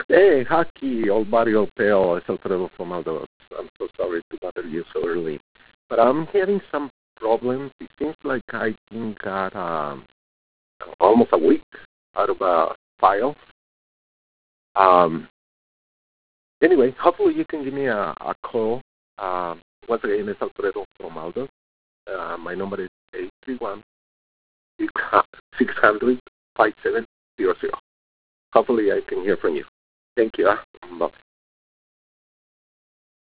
Hey, Haki, old body, old tail. It's Alfredo from Aldo. I'm so sorry to bother you so early. But I'm having some problems. It seems like I got almost a week out of a file. Um, anyway, hopefully you can give me a call. Once again, it's Alfredo from Aldo. My number is 831-600-5700. Hopefully I can hear from you. Thank you. Bye.